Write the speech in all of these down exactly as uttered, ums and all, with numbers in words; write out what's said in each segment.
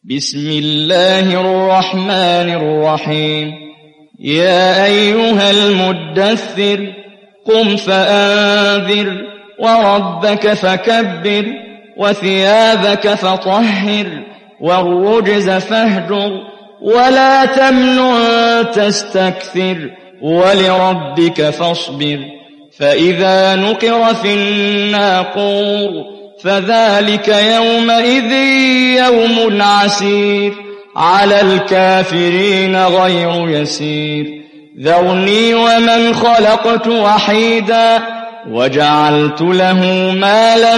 بسم الله الرحمن الرحيم يا أيها المدثر قم فأنذر وربك فكبر وثيابك فطهر والرجز فاهجر ولا تمنن تستكثر ولربك فاصبر فإذا نقر في الناقور فذلك يومئذ يوم عسير على الكافرين غير يسير ذرني ومن خلقت وحيدا وجعلت له مالا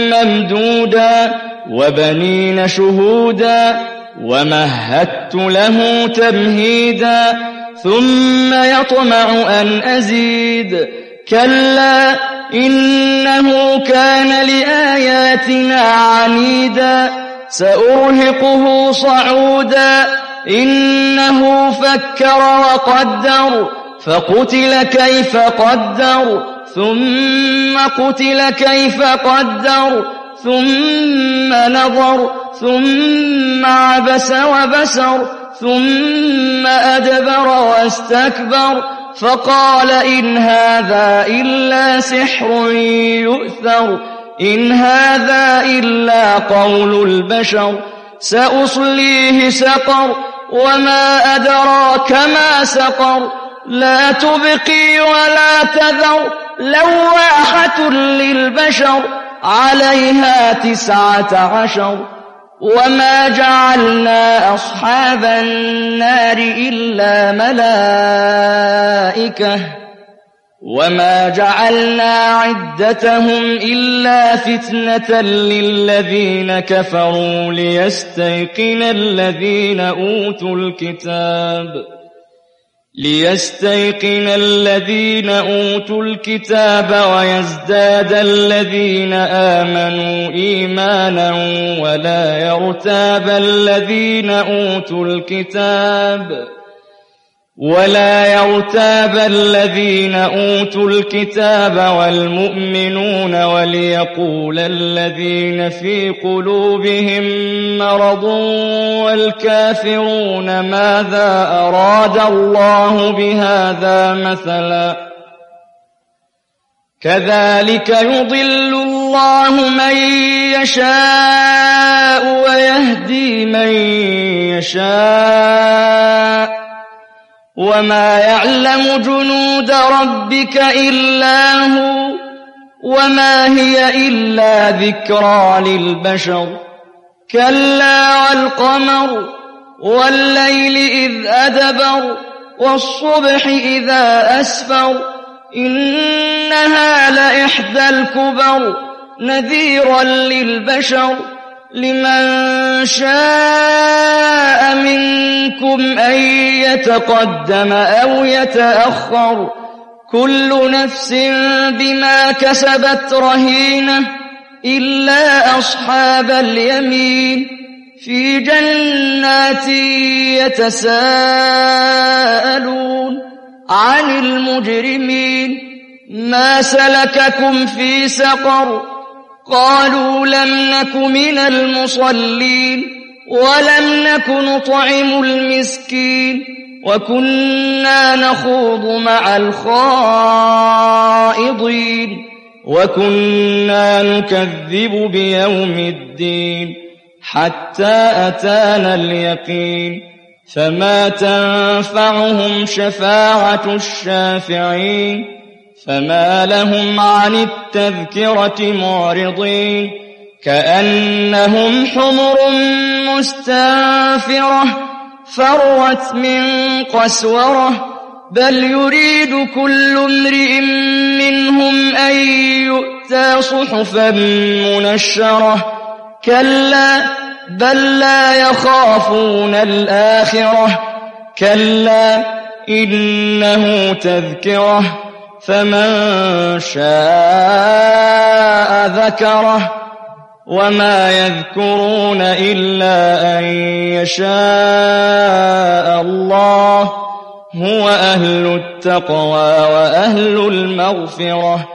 ممدودا وبنين شهودا ومهدت له تمهيدا ثم يطمع أن أزيد كلا إنه كان لآياتنا عنيدا سأرهقه صعودا إنه فكر وقدر فقتل كيف قدر ثم قتل كيف قدر ثم نظر ثم عبس وبسر ثم أدبر واستكبر فقال إن هذا إلا سحر يؤثر إن هذا إلا قول البشر سأصليه سقر وما أدراك ما سقر لا تبقي ولا تذر لواحة للبشر عليها تسعة عشر وما جعلنا أصحاب النار إلا ملائكة وما جعلنا عدتهم إلا فتنة للذين كفروا ليستيقن الذين أوتوا الكتاب ليستيقن الذين أوتوا الكتاب ويزداد الذين آمنوا إيمانا ولا يرتاب الذين أوتوا الكتاب ولا يرتاب الذين أوتوا الكتاب والمؤمنون وليقول الذين في قلوبهم مرض والكافرون ماذا أراد الله بهذا مثلا كذلك يضل الله من يشاء ويهدي من يشاء وما يعلم جنود ربك إلا هو وما هي إلا ذكرى للبشر كلا والقمر والليل إذ أدبر والصبح إذا أسفر إنها لإحدى الكبر نذيرا للبشر لمن شاء منكم أن يتقدم أو يتأخر كل نفس بما كسبت رهينة إلا أصحاب اليمين في جنات يتساءلون عن المجرمين ما سلككم في سقر قالوا لم نك من المصلين ولم نك نطعم المسكين وكنا نخوض مع الخائضين وكنا نكذب بيوم الدين حتى أتانا اليقين فما تنفعهم شفاعة الشافعين فما لهم عن التذكرة معرضين كأنهم حمر مستنفرة فرت من قسورة بل يريد كل امرئ منهم أن يؤتى صحفا منشرة كلا بل لا يخافون الآخرة كلا إنه تذكرة فمن شاء ذكره وما يذكرون إلا أن يشاء الله هو أهل التقوى وأهل المغفرة